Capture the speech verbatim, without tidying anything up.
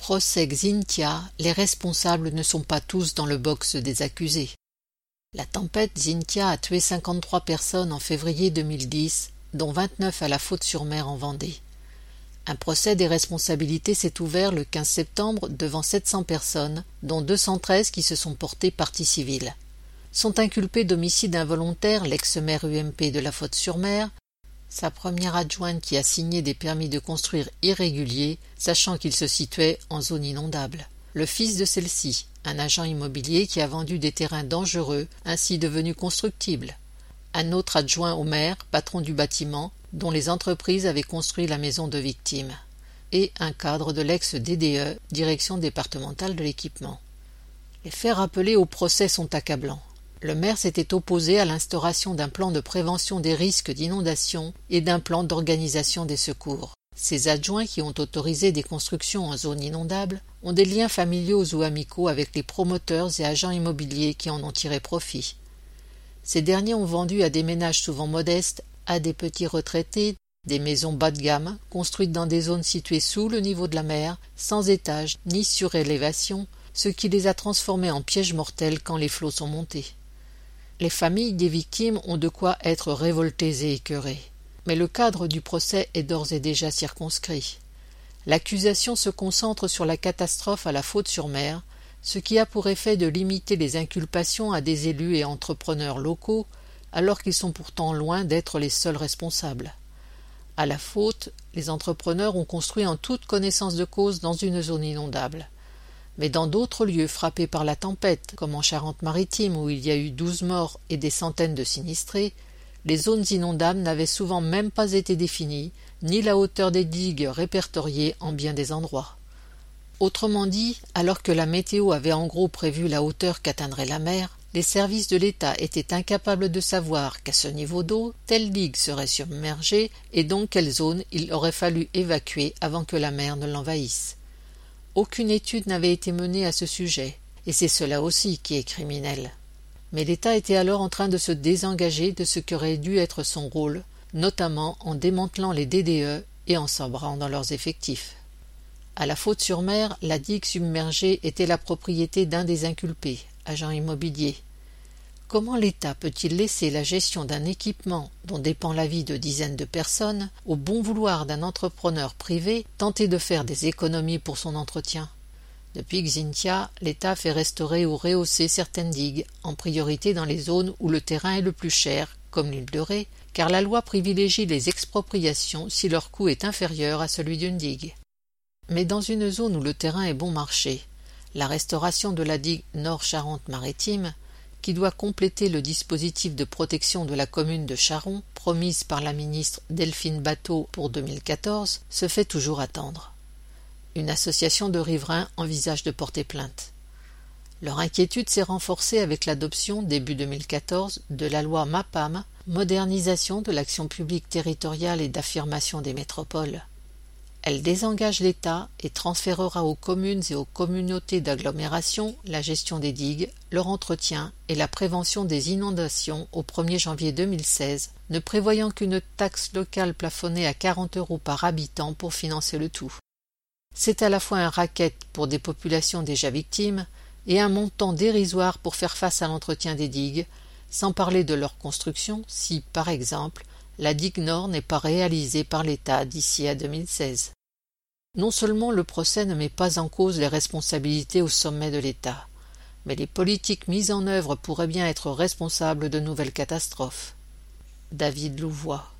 procès Xynthia, les responsables ne sont pas tous dans le box des accusés. La tempête Xynthia a tué cinquante-trois personnes en février deux mille dix, dont vingt-neuf à la Faute-sur-Mer en Vendée. Un procès des responsabilités s'est ouvert le quinze septembre devant sept cents personnes, dont deux cent treize qui se sont portées partie civile. Sont inculpés d'homicide involontaire l'ex-maire U M P de la Faute-sur-Mer, sa première adjointe qui a signé des permis de construire irréguliers, sachant qu'il se situait en zone inondable. Le fils de celle-ci, un agent immobilier qui a vendu des terrains dangereux, ainsi devenus constructibles. Un autre adjoint au maire, patron du bâtiment, dont les entreprises avaient construit la maison de victimes. Et un cadre de l'ex-D D E, Direction départementale de l'équipement. Les faits rappelés au procès sont accablants. Le maire s'était opposé à l'instauration d'un plan de prévention des risques d'inondation et d'un plan d'organisation des secours. Ces adjoints qui ont autorisé des constructions en zone inondable ont des liens familiaux ou amicaux avec les promoteurs et agents immobiliers qui en ont tiré profit. Ces derniers ont vendu à des ménages souvent modestes, à des petits retraités, des maisons bas de gamme, construites dans des zones situées sous le niveau de la mer, sans étage ni surélévation, ce qui les a transformés en pièges mortels quand les flots sont montés. Les familles des victimes ont de quoi être révoltées et écœurées. Mais le cadre du procès est d'ores et déjà circonscrit. L'accusation se concentre sur la catastrophe à la Faute-sur-Mer, ce qui a pour effet de limiter les inculpations à des élus et entrepreneurs locaux, alors qu'ils sont pourtant loin d'être les seuls responsables. À la Faute, les entrepreneurs ont construit en toute connaissance de cause dans une zone inondable. Mais dans d'autres lieux frappés par la tempête, comme en Charente-Maritime où il y a eu douze morts et des centaines de sinistrés, les zones inondables n'avaient souvent même pas été définies, ni la hauteur des digues répertoriées en bien des endroits. Autrement dit, alors que la météo avait en gros prévu la hauteur qu'atteindrait la mer, les services de l'État étaient incapables de savoir qu'à ce niveau d'eau, telle digue serait submergée et donc quelle zone il aurait fallu évacuer avant que la mer ne l'envahisse. Aucune étude n'avait été menée à ce sujet, et c'est cela aussi qui est criminel. Mais l'État était alors en train de se désengager de ce qu'aurait dû être son rôle, notamment en démantelant les D D E et en s'embrant dans leurs effectifs. À la Faute-sur-Mer, la digue submergée était la propriété d'un des inculpés, agent immobilier. Comment l'État peut-il laisser la gestion d'un équipement dont dépend la vie de dizaines de personnes au bon vouloir d'un entrepreneur privé tenter de faire des économies pour son entretien? Depuis Xynthia, l'État fait restaurer ou rehausser certaines digues, en priorité dans les zones où le terrain est le plus cher, comme l'île de Ré, car la loi privilégie les expropriations si leur coût est inférieur à celui d'une digue. Mais dans une zone où le terrain est bon marché, la restauration de la digue Nord-Charente-Maritime, qui doit compléter le dispositif de protection de la commune de Charon, promise par la ministre Delphine Batho pour deux mille quatorze, se fait toujours attendre. Une association de riverains envisage de porter plainte. Leur inquiétude s'est renforcée avec l'adoption, début deux mille quatorze, de la loi MAPAM, modernisation de l'action publique territoriale et d'affirmation des métropoles. Elle désengage l'État et transférera aux communes et aux communautés d'agglomération la gestion des digues, leur entretien et la prévention des inondations au premier janvier deux mille seize, ne prévoyant qu'une taxe locale plafonnée à quarante euros par habitant pour financer le tout. C'est à la fois un racket pour des populations déjà victimes et un montant dérisoire pour faire face à l'entretien des digues, sans parler de leur construction si, par exemple, la digue Nord n'est pas réalisée par l'État d'ici à deux mille seize. Non seulement le procès ne met pas en cause les responsabilités au sommet de l'État, mais les politiques mises en œuvre pourraient bien être responsables de nouvelles catastrophes. David Louvois.